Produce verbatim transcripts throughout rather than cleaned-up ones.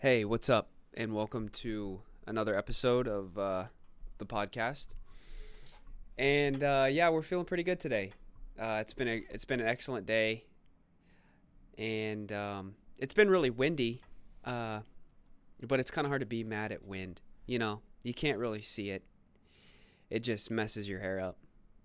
Hey, what's up? And welcome to another episode of uh, the podcast. And uh, yeah, we're feeling pretty good today. Uh, it's been a it's been an excellent day, and um, it's been really windy. Uh, but it's kind of hard to be mad at wind. You know, you can't really see it. It just messes your hair up.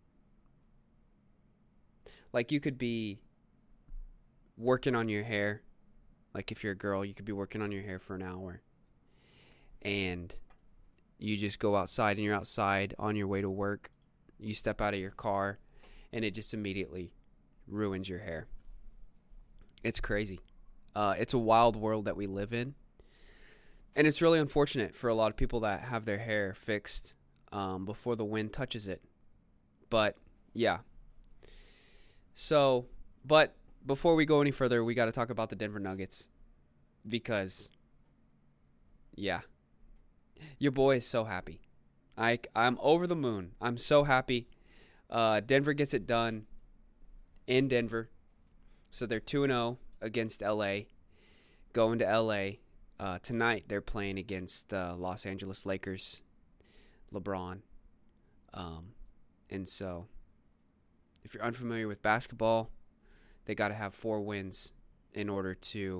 Like you could be working on your hair. Like if you're a girl, you could be working on your hair for an hour, and you just go outside and you're outside on your way to work. You step out of your car and it just immediately ruins your hair. It's crazy. Uh, it's a wild world that we live in. And it's really unfortunate for a lot of people that have their hair fixed um, before the wind touches it. But yeah. So, but before we go any further, we got to talk about the Denver Nuggets. Because, yeah, your boy is so happy. I, I'm over the moon. I'm so happy. Uh, Denver gets it done in Denver. So they're two and oh against L A. Going to L A. Uh, tonight they're playing against the uh, Los Angeles Lakers. LeBron. Um, and so, if you're unfamiliar with basketball, they got to have four wins in order to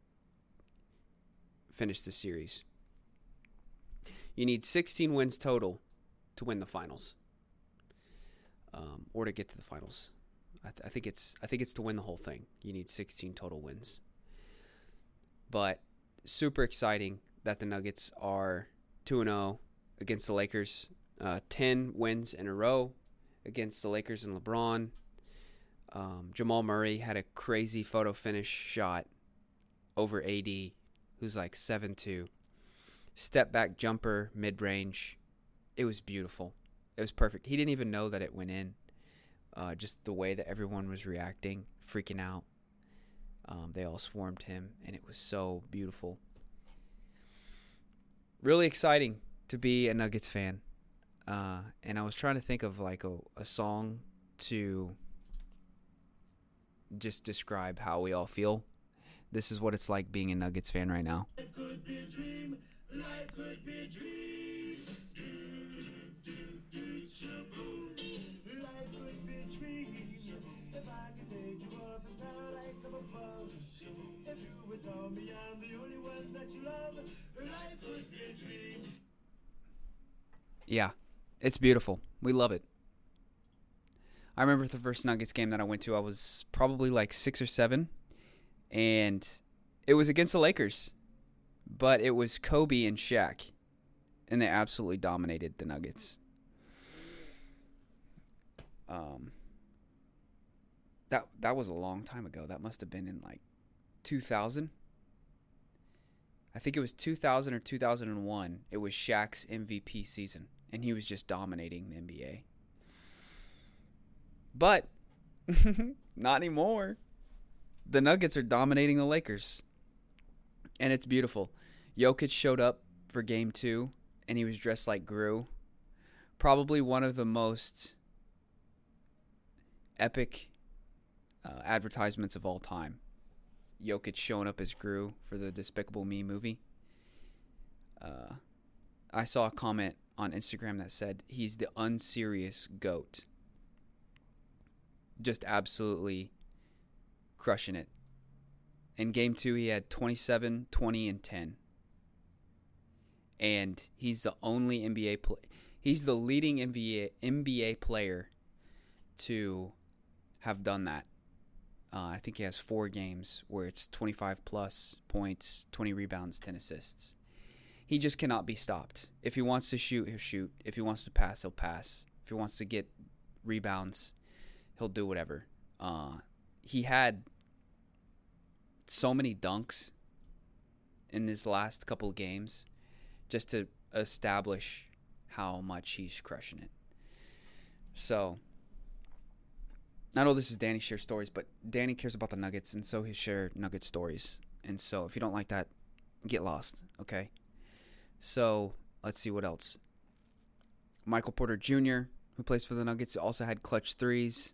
finish the series. You need sixteen wins total to win the finals, um, or to get to the finals. I, th- I think it's I think it's to win the whole thing. You need sixteen total wins. But super exciting that the Nuggets are two and oh against the Lakers. Uh, ten wins in a row against the Lakers and LeBron. Um, Jamal Murray had a crazy photo finish shot over A D, who's like seven two. Step back jumper, mid-range. It was beautiful. It was perfect. He didn't even know that it went in. Uh, just the way that everyone was reacting, freaking out. Um, they all swarmed him, and it was so beautiful. Really exciting to be a Nuggets fan. Uh, and I was trying to think of like a, a song to just describe how we all feel. This is what it's like being a Nuggets fan right now. Life could be a dream. Life could be a dream. Do, do, do, shaboom. Life could be a dream. If I could take you up in paradise up above. If you would tell me I'm the only one that you love. Life could be a dream. Yeah, it's beautiful. We love it. I remember the first Nuggets game that I went to, I was probably like six or seven. And it was against the Lakers, but it was Kobe and Shaq, and they absolutely dominated the Nuggets. Um, that that was a long time ago. That must have been in like two thousand. I think it was two thousand or two thousand one. It was Shaq's M V P season, and he was just dominating the N B A. But not anymore. The Nuggets are dominating the Lakers. And it's beautiful. Jokic showed up for game two, and he was dressed like Gru. Probably one of the most epic uh, advertisements of all time. Jokic showing up as Gru for the Despicable Me movie. Uh, I saw a comment on Instagram that said he's the unserious GOAT. Just absolutely crushing it. In game two, he had twenty-seven, twenty, and ten. And he's the only N B A play. He's the leading N B A N B A player to have done that. Uh, I think he has four games where it's twenty-five plus points, twenty rebounds, ten assists. He just cannot be stopped. If he wants to shoot, he'll shoot. If he wants to pass, he'll pass. If he wants to get rebounds, he'll do whatever. Uh, he had so many dunks in his last couple of games just to establish how much he's crushing it. So, I know this is Danny Share Stories, but Danny cares about the Nuggets, and so he share Nugget stories. And so, if you don't like that, get lost, okay? So, let's see what else. Michael Porter Junior, who plays for the Nuggets, also had clutch threes.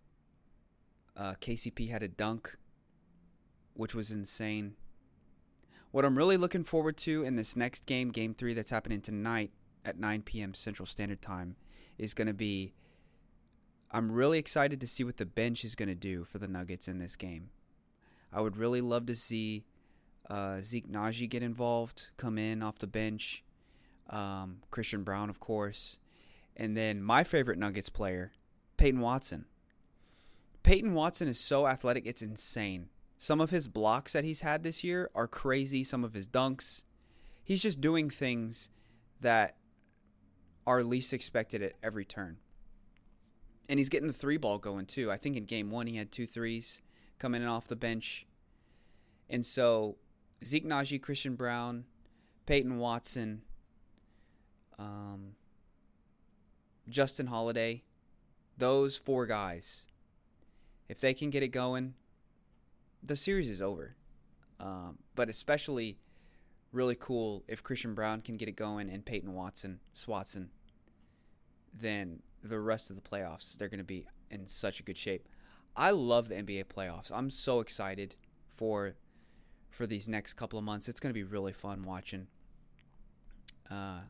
Uh, K C P had a dunk, which was insane. What I'm really looking forward to in this next game, game three, that's happening tonight at nine p.m. Central Standard Time, is going to be, I'm really excited to see what the bench is going to do for the Nuggets in this game. I would really love to see uh, Zeke Naji get involved, come in off the bench. Um, Christian Braun, of course. And then my favorite Nuggets player, Peyton Watson. Peyton Watson is so athletic, it's insane. Some of his blocks that he's had this year are crazy. Some of his dunks. He's just doing things that are least expected at every turn. And he's getting the three ball going too. I think in game one he had two threes coming in off the bench. And so Zeke Naji, Christian Braun, Peyton Watson, um, Justin Holiday, those four guys, if they can get it going, the series is over. Um, but especially really cool if Christian Braun can get it going and Peyton Watson, Swatson, then the rest of the playoffs, they're going to be in such a good shape. I love the N B A playoffs. I'm so excited for for these next couple of months. It's going to be really fun watching. Uh,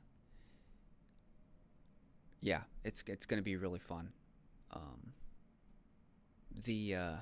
yeah, it's it's going to be really fun. Um, the uh,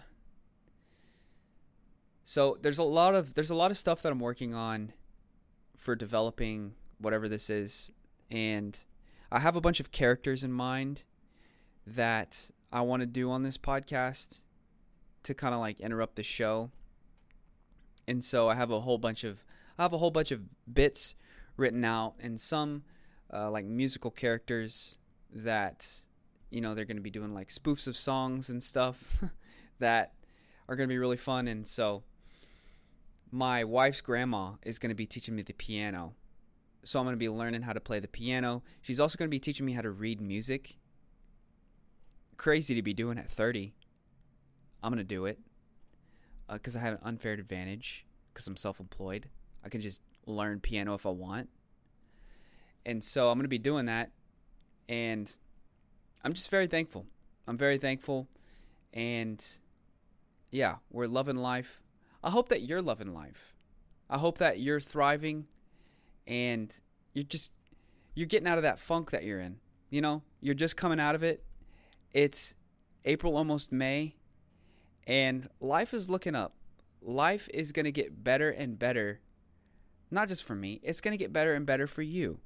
so there's a lot of there's a lot of stuff that I'm working on for developing whatever this is, and I have a bunch of characters in mind that I want to do on this podcast to kind of like interrupt the show. And so I have a whole bunch of I have a whole bunch of bits written out, and some uh, like musical characters that, you know, they're going to be doing like spoofs of songs and stuff that are going to be really fun. And so my wife's grandma is going to be teaching me the piano. So I'm going to be learning how to play the piano. She's also going to be teaching me how to read music. Crazy to be doing at thirty. I'm going to do it because uh, I have an unfair advantage because I'm self-employed. I can just learn piano if I want. And so I'm going to be doing that. And I'm just very thankful. I'm very thankful. And yeah, we're loving life. I hope that you're loving life. I hope that you're thriving and you're just, you're getting out of that funk that you're in. You know, you're just coming out of it. It's April, almost May, and life is looking up. Life is going to get better and better. Not just for me. It's going to get better and better for you.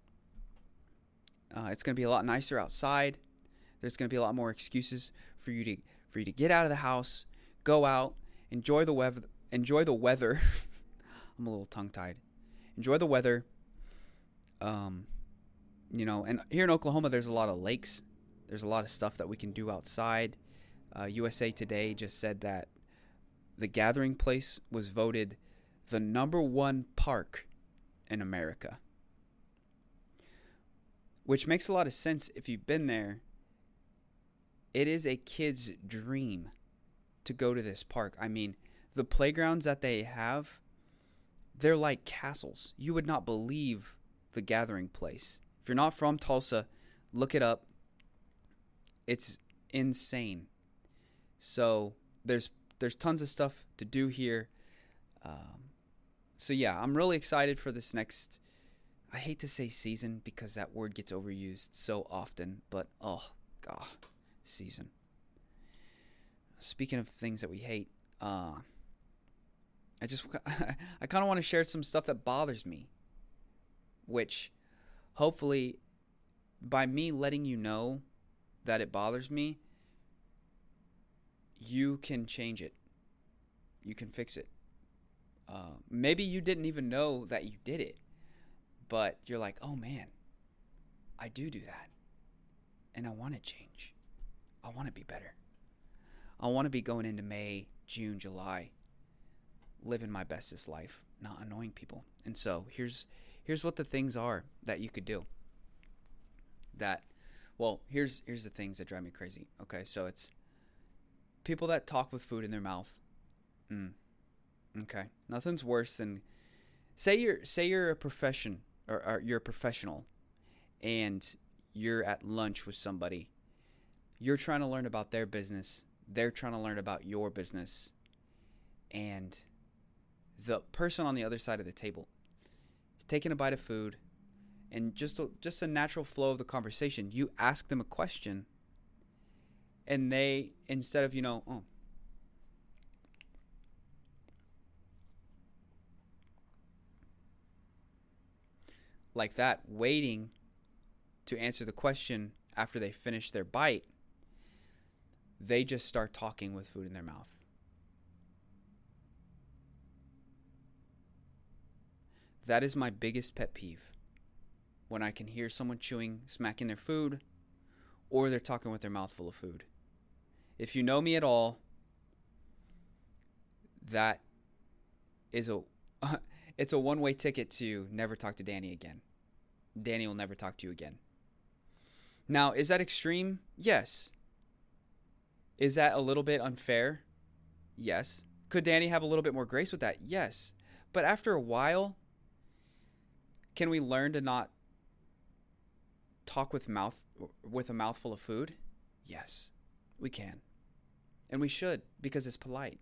Uh, it's going to be a lot nicer outside. There's going to be a lot more excuses for you to for you to get out of the house, go out, enjoy the weather. Enjoy the weather. I'm a little tongue-tied. Enjoy the weather. Um, you know, and here in Oklahoma, there's a lot of lakes. There's a lot of stuff that we can do outside. Uh, U S A Today just said that the Gathering Place was voted the number one park in America. Which makes a lot of sense if you've been there. It is a kid's dream to go to this park. I mean, the playgrounds that they have, they're like castles. You would not believe the Gathering Place. If you're not from Tulsa, look it up. It's insane. So there's there's tons of stuff to do here. Um, so yeah, I'm really excited for this next. I hate to say season because that word gets overused so often, but oh god, season. Speaking of things that we hate, uh, I just I kind of want to share some stuff that bothers me, which hopefully by me letting you know that it bothers me, you can change it. You can fix it. Uh, maybe you didn't even know that you did it, but you're like, oh man, I do do that. And I want to change. I want to be better. I want to be going into May, June, July, living my bestest life, not annoying people. And so here's here's what the things are that you could do. That Well, here's here's the things that drive me crazy. Okay, so it's people that talk with food in their mouth. Mm. Okay, nothing's worse than say you're say you're a profession or, or you're a professional, and you're at lunch with somebody. You're trying to learn about their business. They're trying to learn about your business, and the person on the other side of the table is taking a bite of food, and just a, just a natural flow of the conversation, you ask them a question, and they, instead of, you know, oh, like that, waiting to answer the question after they finish their bite, they just start talking with food in their mouth. That is my biggest pet peeve. When I can hear someone chewing, smacking their food, or they're talking with their mouth full of food. If you know me at all, that is a it's a one-way ticket to never talk to Danny again. Danny will never talk to you again. Now, is that extreme? Yes. Is that a little bit unfair? Yes. Could Danny have a little bit more grace with that? Yes. But after a while, can we learn to not talk with mouth with a mouthful of food? Yes, we can. And we should, because it's polite.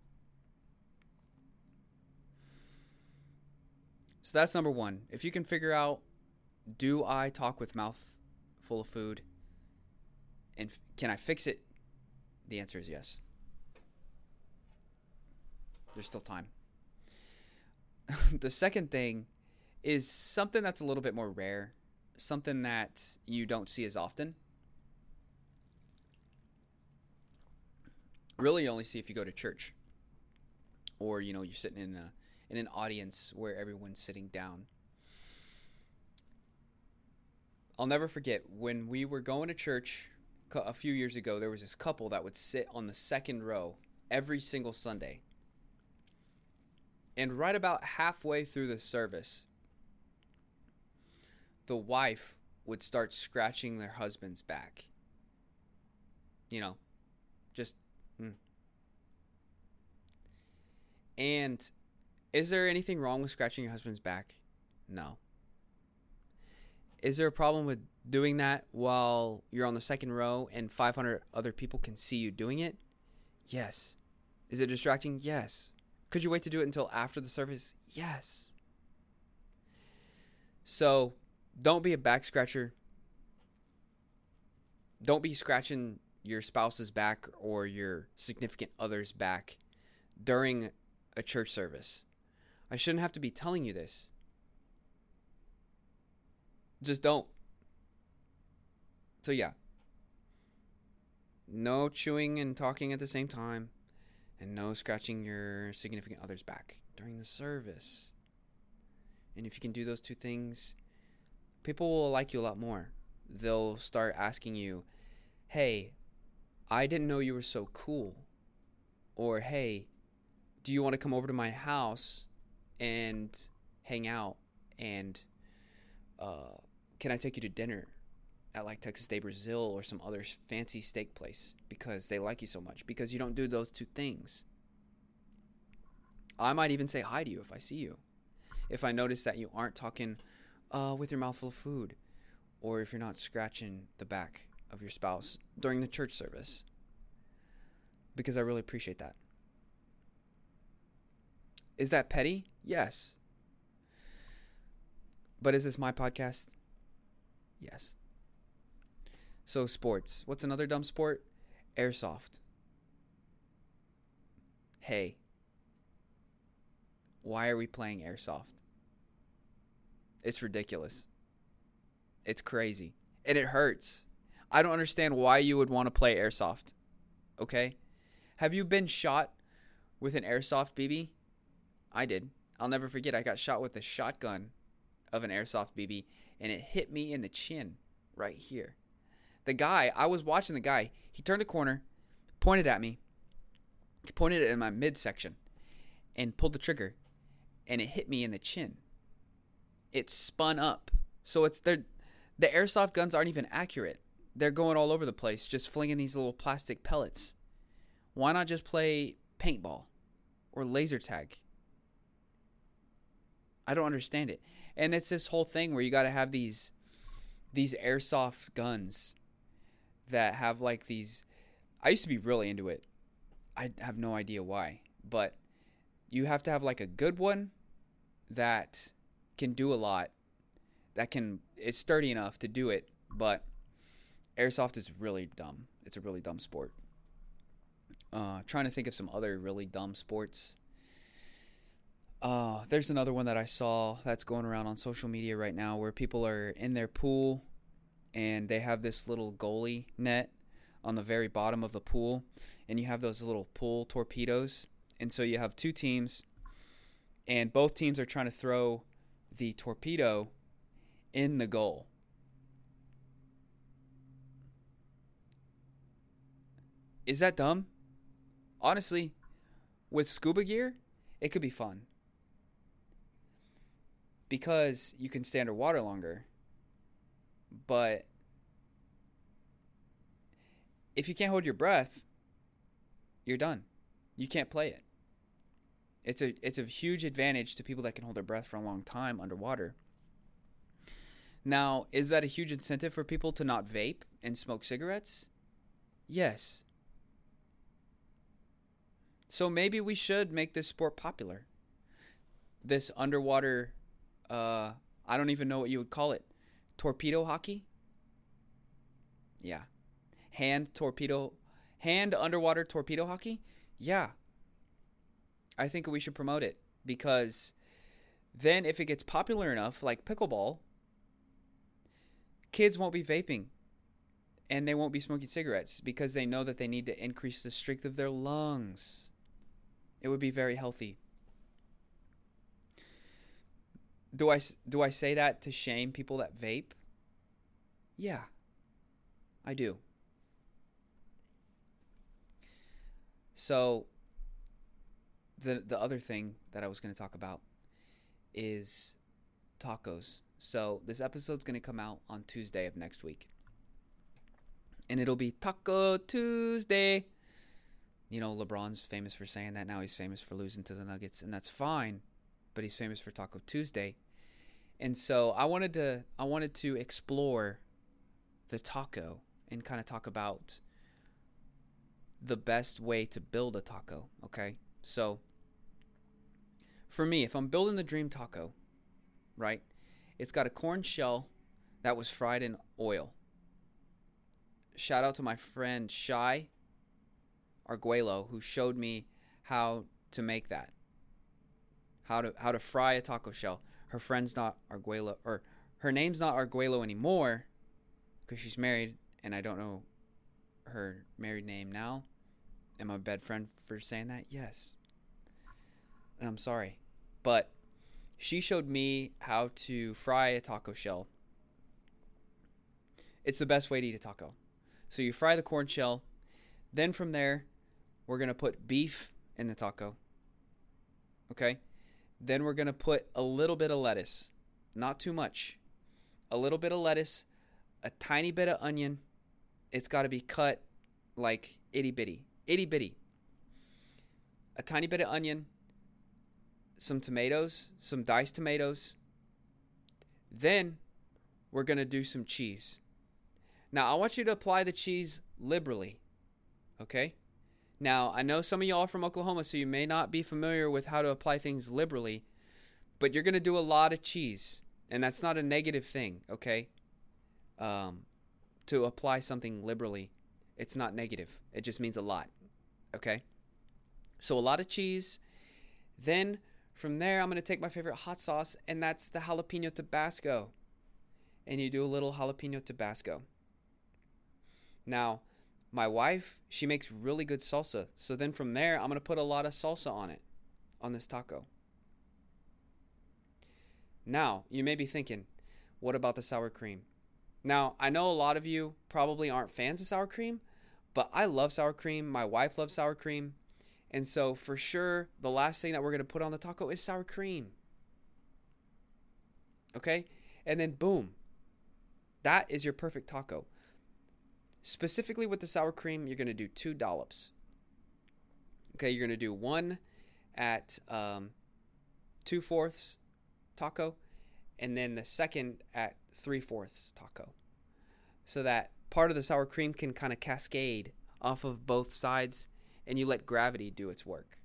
So that's number one. If you can figure out, do I talk with mouth full of food? And f- can I fix it? The answer is yes. There's still time. The second thing is something that's a little bit more rare. Something that you don't see as often. Really, you only see if you go to church. Or, you know, you're sitting in a in an audience where everyone's sitting down. I'll never forget when we were going to church a few years ago, there was this couple that would sit on the second row every single Sunday. And right about halfway through the service, the wife would start scratching their husband's back. You know, just... Mm. And is there anything wrong with scratching your husband's back? No. Is there a problem with doing that while you're on the second row and five hundred other people can see you doing it? Yes. Is it distracting? Yes. Could you wait to do it until after the service? Yes. So, don't be a back scratcher. Don't be scratching your spouse's back or your significant other's back during a church service. I shouldn't have to be telling you this. Just don't. So yeah. No chewing and talking at the same time. And no scratching your significant other's back during the service. And if you can do those two things, people will like you a lot more. They'll start asking you, hey, I didn't know you were so cool. Or, hey, do you want to come over to my house and hang out? And uh, can I take you to dinner at like Texas Day Brazil or some other fancy steak place because they like you so much? Because you don't do those two things. I might even say hi to you if I see you. If I notice that you aren't talking uh, with your mouth full of food, or if you're not scratching the back of your spouse during the church service, because I really appreciate that. Is that petty? Yes. But is this my podcast? Yes. So sports. What's another dumb sport? Airsoft. Hey. Why are we playing airsoft? It's ridiculous. It's crazy. And it hurts. I don't understand why you would want to play airsoft. Okay? Have you been shot with an airsoft B B? I did. I'll never forget. I got shot with a shotgun of an airsoft B B, and it hit me in the chin right here. The guy, I was watching the guy. He turned a corner, pointed at me, he pointed it in my midsection, and pulled the trigger, and it hit me in the chin. It spun up. So it's they're, the airsoft guns aren't even accurate. They're going all over the place, just flinging these little plastic pellets. Why not just play paintball or laser tag? I don't understand it. And it's this whole thing where you got to have these these airsoft guns that have like these. I used to be really into it. I have no idea why, but You have to have like a good one that can do a lot, that can is sturdy enough to do it, but airsoft is really dumb. It's a really dumb sport. Uh, trying to think of some other really dumb sports. Uh, there's another one that I saw that's going around on social media right now where people are in their pool and they have this little goalie net on the very bottom of the pool, and you have those little pool torpedoes. And so you have two teams, and both teams are trying to throw the torpedo in the goal. Is that dumb? Honestly, with scuba gear, it could be fun. Because you can stay underwater longer. But if you can't hold your breath, you're done. You can't play it. It's a it's a huge advantage to people that can hold their breath for a long time underwater. Now, is that a huge incentive for people to not vape and smoke cigarettes? Yes. So maybe we should make this sport popular. This underwater, uh, I don't even know what you would call it. Torpedo hockey? Yeah. Hand torpedo, hand underwater torpedo hockey? Yeah. I think we should promote it, because then if it gets popular enough, like pickleball, kids won't be vaping and they won't be smoking cigarettes because they know that they need to increase the strength of their lungs. It would be very healthy. Do I, do I say that to shame people that vape? Yeah, I do. So the the other thing that I was going to talk about is tacos. So this episode's going to come out on Tuesday of next week. And it'll be Taco Tuesday. You know, LeBron's famous for saying that. Now he's famous for losing to the Nuggets, and that's fine. But he's famous for Taco Tuesday. And so I wanted to I wanted to explore the taco and kind of talk about the best way to build a taco, okay? So for me, if I'm building the dream taco, right, it's got a corn shell that was fried in oil. Shout out to my friend Shai Arguello, who showed me how to make that. How to how to fry a taco shell. Her friend's not Arguello, or her name's not Arguello anymore because she's married, and I don't know her married name now. Am I a bad friend for saying that? Yes. And I'm sorry. But she showed me how to fry a taco shell. It's the best way to eat a taco. So you fry the corn shell. Then from there, we're going to put beef in the taco. Okay? Then we're going to put a little bit of lettuce. Not too much. A little bit of lettuce. A tiny bit of onion. It's got to be cut like itty bitty. Itty bitty. A tiny bit of onion. Some tomatoes. Some diced tomatoes. Then we're going to do some cheese. Now, I want you to apply the cheese liberally. Okay? Now, I know some of y'all are from Oklahoma, so you may not be familiar with how to apply things liberally, but you're going to do a lot of cheese, and that's not a negative thing, okay? Um, to apply something liberally, it's not negative. It just means a lot, okay? So a lot of cheese. Then from there, I'm going to take my favorite hot sauce, and that's the jalapeno Tabasco. And you do a little jalapeno Tabasco. Now, my wife, she makes really good salsa. So then from there, I'm going to put a lot of salsa on it, on this taco. Now, you may be thinking, what about the sour cream? Now, I know a lot of you probably aren't fans of sour cream, but I love sour cream. My wife loves sour cream. And so for sure, the last thing that we're going to put on the taco is sour cream. Okay? And then boom. That is your perfect taco. Specifically with the sour cream, you're going to do two dollops. Okay, you're going to do one at um, two-fourths taco, and then the second at three-fourths taco. So that part of the sour cream can kind of cascade off of both sides, and you let gravity do its work.